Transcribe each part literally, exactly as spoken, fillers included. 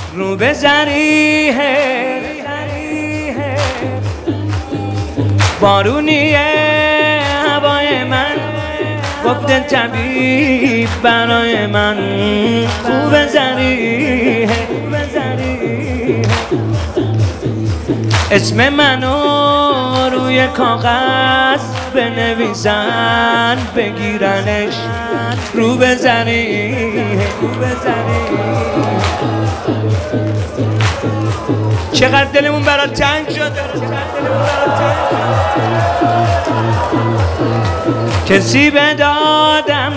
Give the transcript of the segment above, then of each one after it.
رو به زریه بارونیه هوای من گفته طبیب برای من خوب زریه اسم منو روی کاغذ بنویسن بگیرنش رو به زریه چقدر دلمون برات تنگ شده کسی به دادم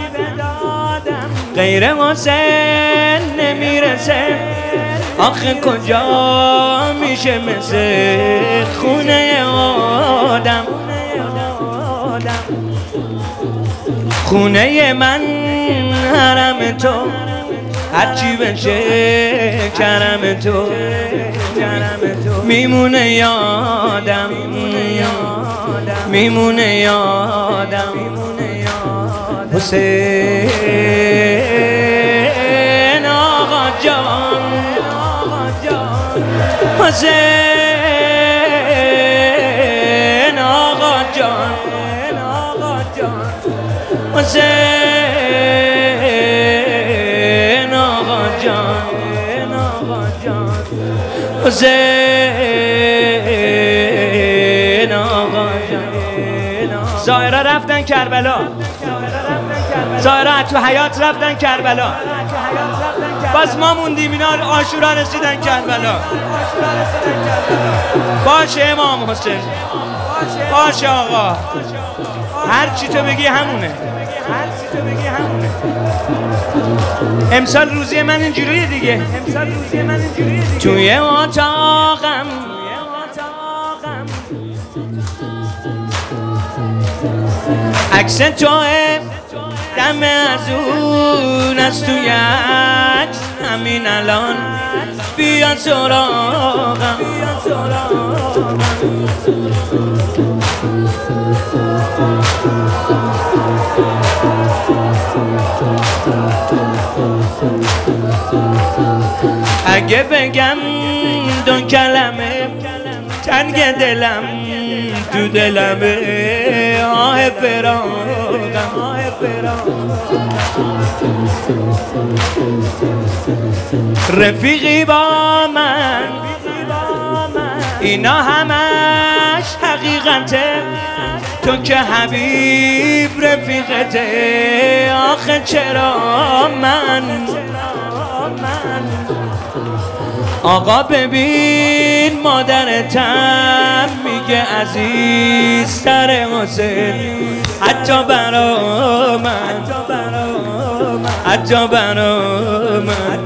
غیر حسین نمیرسه آخه کجا میشه مثل خونه آدم خونه من حرم تو هرچی بشه کرم تو میمونه یادم میمونه یادم حسین آقا جان حسین آقا جان حسین آقا جان حسین آقا جان زائرا رفتن کربلا زائرا تو حیات رفتن کربلا باز ما موندیم اینا عاشورا رسیدن کربلا باشه امام حسین باشه آقا هر چی تو بگی همونه امسال روزی من اینجوریه دیگه توی اتاقم عکس توه دم از اون از توی عکس همین الان بیا سراغم اگه بگم دو کلمه تنگ دلم تو دلمه آه فراقم رفیقی با من اینا همش حقیقته تو که حبیب رفیقته آخه چرا من آقا ببین مادرتم میگه عزیز تر حسین حتی برا من حتی برا من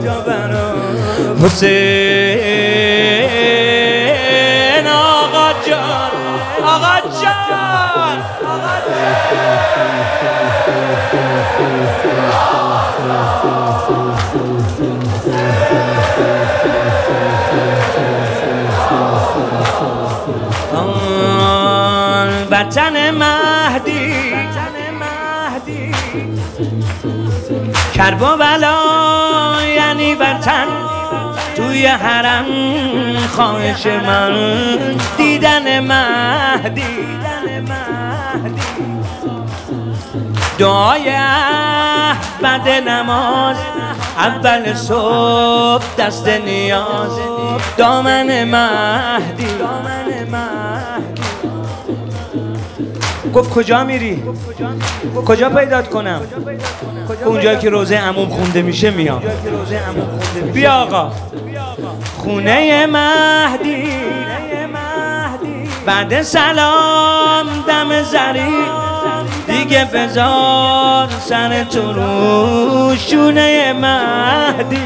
حسین آقا جان آقا جان وطن مهدی کرب و بلا یعنی وطن توی حرم خواهش من دیدن مهدی دعای احمد نماز اول صبح دست نیاز دامن مهدی گفت کجا میری؟ کجا پیدات کنم؟ اونجا که روزه عموم خونده میشه میام بیا آقا خونه مهدی بعد سلام دم زری دیگه بذار سر تو رو شونه مهدی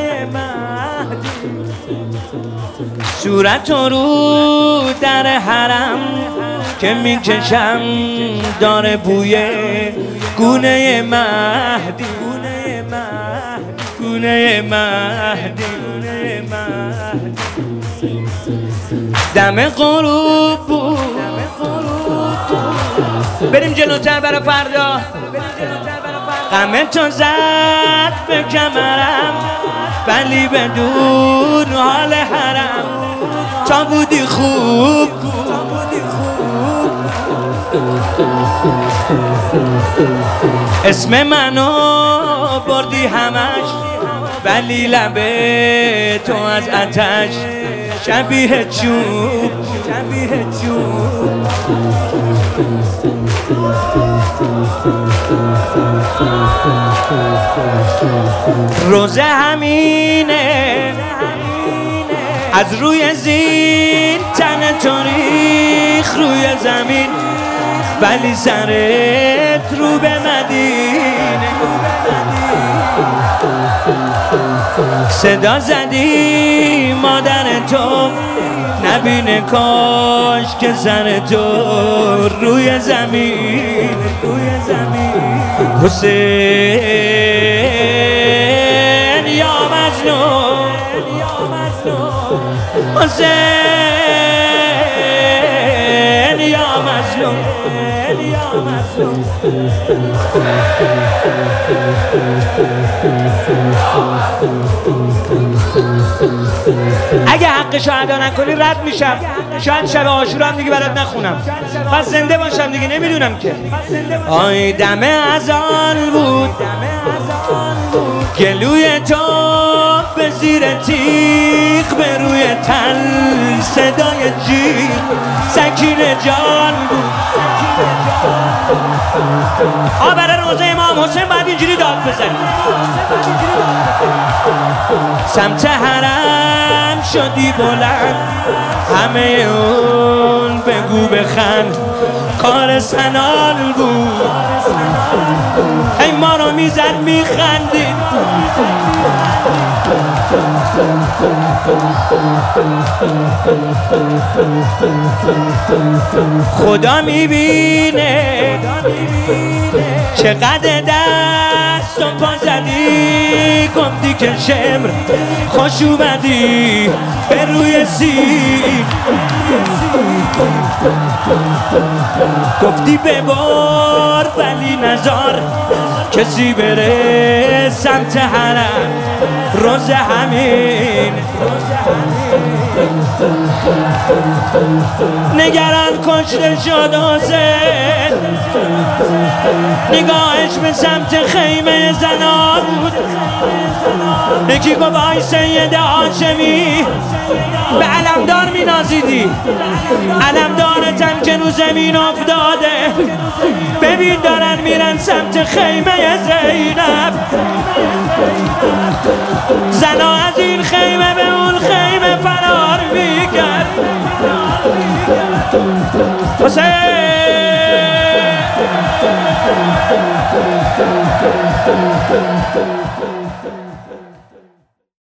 صورت رو در حرم که میکشم داره بوی گونه مهدی گونه مهدی دم غروب بود بریم جلوتر برای فردا غم تو زد به کمرم ولی بدون حال حرم تا بودی خوب. اسم منو بردی همش ولی لبه تو از آتش شبیه چوب، شبیه چوب. روزه همینه از روی زین تن تاریخ روی زمین ولی سرت رو به مدینه. صدا زدی مادر تو نبینه کاش که سر تو روی زمین، روی زمین. حسین یا مجنون، حسین یا مظلوم، یا مظلوم. اگه حقشو ادا نکنی رد میشم، شاید شب عاشورا هم دیگه برات نخونم، پس زنده باشم دیگه، نمیدونم که. آی دم اذان بود گلوی تو به زیر تیغ، به روی تن صدای جیغ سکین جان بود. آ برای روزه امام حسین باید اینجوری داد بزنی. سمت حرم شدی بلند، همه اون بگو بخند کار سنال بود. ای ما رو میزد میخندید، خدا میبینه چقدر دست و پا زدی، گفتی که شمر خوش اومدی به روی سیب، گفتی ببار ولی نزار کسی بره سمت حرم روز همین. نگران کشته شد حسین، نگاهش به سمت خیمه زنا بود. یکی گفت آی سید هاشمی به علمدار می نازیدی، علمدارتم که رو زمین افتاده، ببین دارن میرن سمت خیمه زینب. زنا از این خیمه به اون خیمه فرار میکرد. حسین